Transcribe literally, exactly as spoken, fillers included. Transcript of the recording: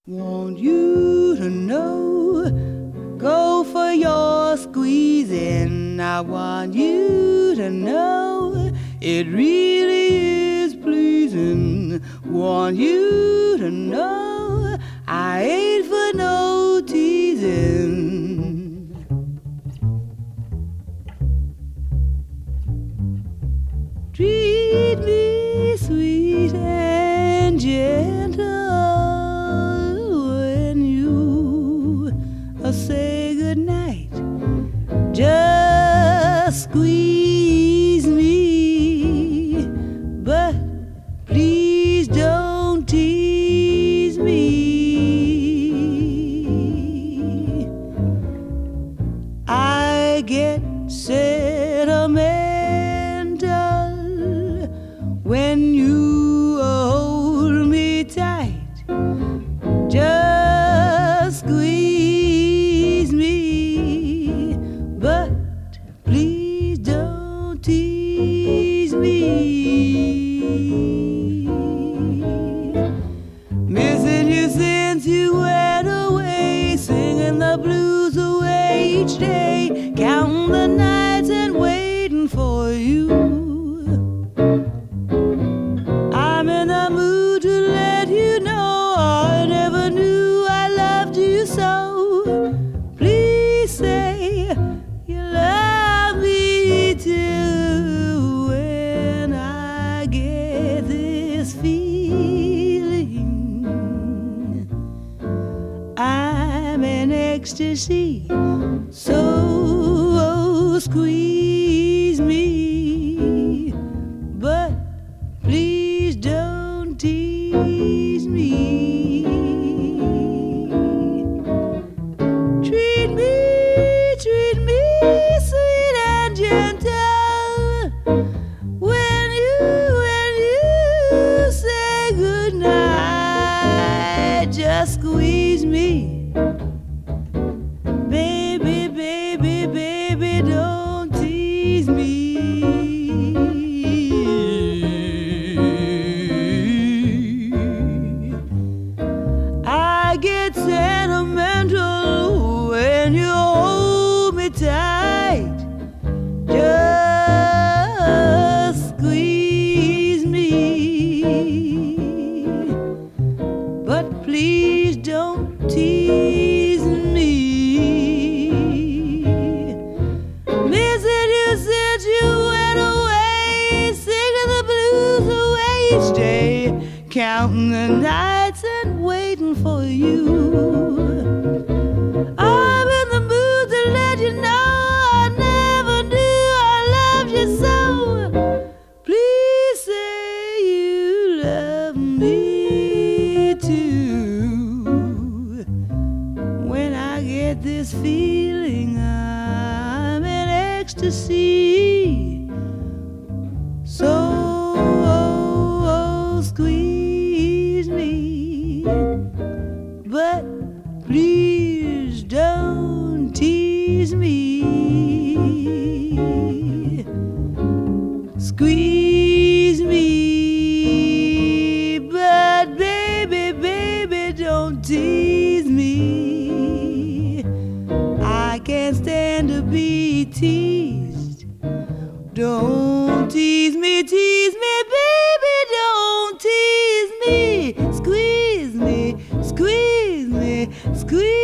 Want you to know, go for your squeezing. I want you to know, it really is pleasing. Want you to know, I ain't for no teasing. Treat me sweet and gentle when you say goodnight. Just squeeze me, but please don't tease me. I get sentimental when you hold me tight. Just squeeze me, but please don't tease me. Missing you since you went away, singing the blues away each day, counting the nights and waiting for you. I'm in the mood to let you know I never knew I loved you so. Please say you love me too. When I get this feeling, I'm in ecstasy. So squeeze me, but please don't tease me. Treat me, treat me sweet and gentle when you, when you say goodnight. Just squeeze me, baby, baby, baby, don't tease me. I get sentimental when you hold me tight. Just squeeze me, but please don't tease me. Missing you since you went away, singing the blues away each day, counting the nights and waiting for you. I'm in the mood to let you know I never knew I loved you so. Please say you love me too. When I get this feeling, I'm in ecstasy. So squeeze me, but please don't tease me. Squeeze me, but baby, baby, don't tease me. I can't stand to be teased. Don't tease me, tease me, baby, don't tease me. Squeeze me, squeeze me, squeeze